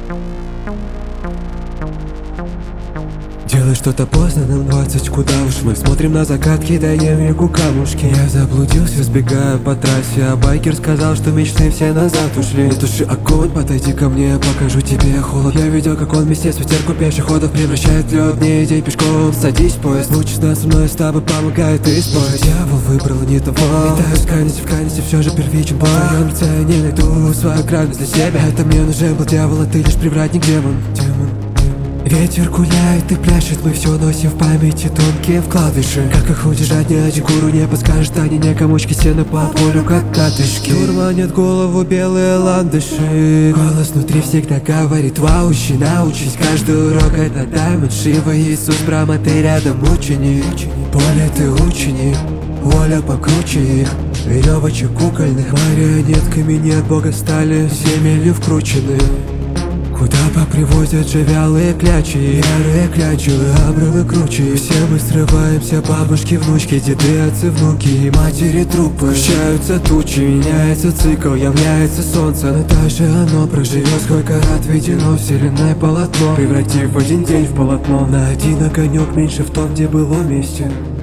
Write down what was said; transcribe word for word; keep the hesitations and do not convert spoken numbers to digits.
Делай что-то поздно, нам двадцать, куда уж мы смотрим на закат, кидаем веку камушки. Я заблудился, сбегая по трассе, а байкер сказал, что мечты все назад ушли. Не туши огонь, подойди ко мне, я покажу тебе холод. Я видел, как он вместе с ветерку пешеходов превращает в лед, не иди пешком. Садись в поезд, учишься со мной, с тобой помогает и спой. Дьявол выбрал не того, летаю в канете, в канете все же первичен бой. В твоем лице я не найду свою крайность для себя. Это мне нужен был дьявол, а ты лишь привратник, демон, демон. Ветер гуляет и пляшет, мы все носим в памяти тонкие вкладыши. Как их удержать, ни один гуру не подскажет, они не комочки сена по полю, как катышки. Дурманят голову белые ландыши. Голос внутри всегда говорит: ваучи, научись, каждый урок это Даймонд Шива. Иисус, брама, ты рядом, ученик. Поле ты ученик, воля покруче их. Веревочек кукольных, марионетками нет бога стали, земелью вкручены. Куда попривозят же вялые клячи, ярые клячевые обрывы круче. Все мы срываемся, бабушки, внучки, деды, отцы, внуки и матери трупы. Сгущаются тучи, меняется цикл, является солнце, но даже оно проживет сколько раз отведено вселенной полотно, превратив один день в полотно. На один огонек меньше в том, где было вместе.